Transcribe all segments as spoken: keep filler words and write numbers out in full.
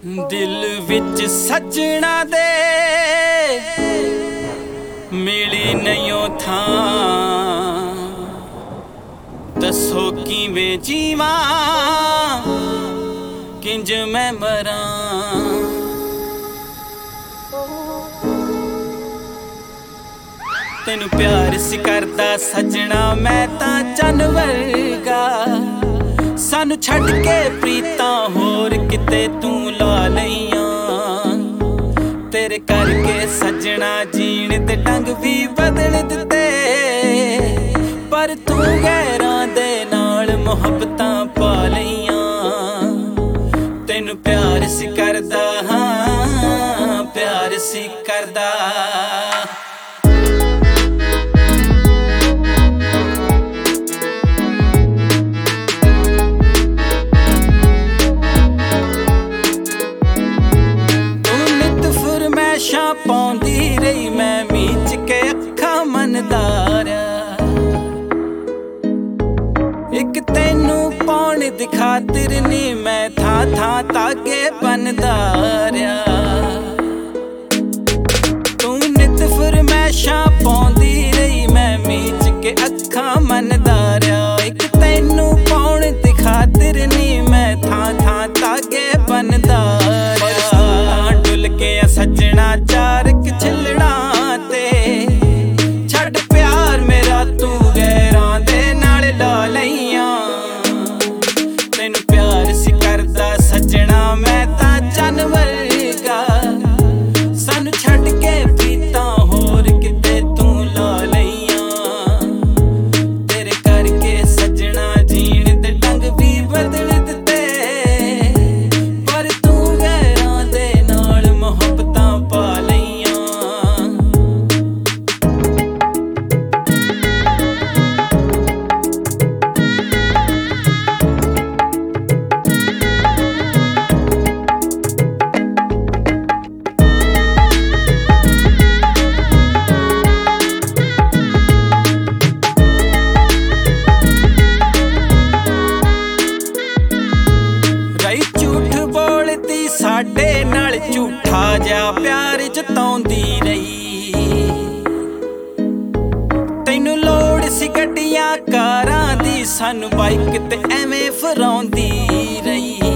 दिल विच सजना दे मिली नहीं था। दसो किवें जीवा किंज मैं मरा। तेनू प्यार सी करदा सजना मैं तां चन वर्गा। सानू छड़ के प्रीता होर किते तू ला लईयां। तेरे करके सजना जीण दे ढंग भी बदल दिते, पर तू गैरां दे नाल मुहब्बतां पा लईयां। तेनू प्यार सी करदा, हाँ प्यार सी करदा। पाउंदी रही मैं मीच के अखा मनदारा। एक तेनू पाउण दी खातिर नी मैं था था तागे बनदारा। तू नित फरमैशा पाउंदी रही मैं मीच के अखा मनदारा। एक तेनू पाउण दी खातिर नी मैं था था तागे बनदारा। डुल के सजना चार छिलड़ा ते छड़ प्यार मेरा तू गैरां दे नाल ला लईयां। तेनू प्यार सी करदा सजना मैं तां चन वर्गा। सानू छड़ के प्रीता होर किते तू ला लईयां। तेरे करके सजना जीण दे ढंग भी बदल दिते, पर तू गैरां दे नाल मुहब्बतां पा लईयां। साडे नाल झूठा जा प्यार जताउंदी रही। तैनू लोड़ सी गड्डियां कारां दी, सानू बाइक ते एवें फराउंदी रही।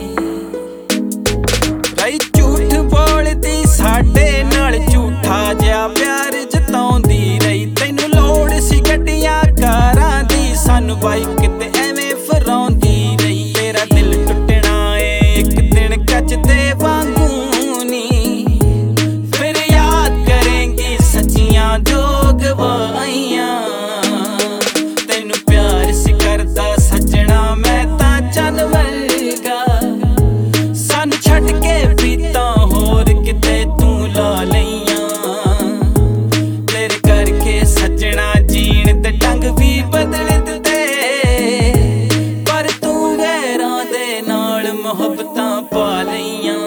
रही झूठ बोलदी साडे नाल झूठा जा प्यार जताउंदी रही। तैनू लोड़ सी गड्डियां कारां दी, सानू बाइक ते एवें फराउंदी रही। तेरा दिल टुटना ए एक दिन कचदे वांगू नी, फिर याद करेंगी सच्चियां जो गवाइयां। तेनू प्यार सी करदा सजना मैं तां चन वर्गा। सानू छड़ के प्रीता होर किते तू ला लईयां। तेरे करके सजना जीण दे ढंग भी बदल दिते, पर तू गैरां दे नाल मुहब्बतां पा लईयां।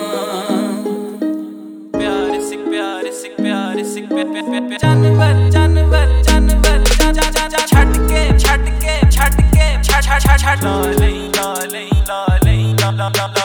प्यार सी प्यार सी प्यार सी जानवर जानवर जानवर छड़ के छड़ के छड़ के छड़ छड़ छड़ ला लई ला लई ला लई ला ला।